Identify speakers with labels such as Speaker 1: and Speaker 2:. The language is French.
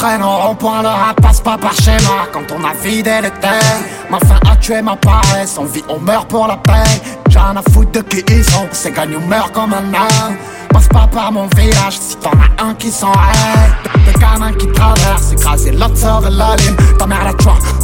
Speaker 1: traîne au rond-point, le rap passe pas par schéma. Quand on a vidé les terres, ma faim a tué ma paresse. On vit, on meurt pour la paix. J'ai rien à foutre de qui ils sont, c'est gagne ou meurt comme un homme. Passe pas par mon village si t'en as un qui s'en rêve. Des canins qui traversent, écraser l'autre sort de la ligne. Ta mère la toi.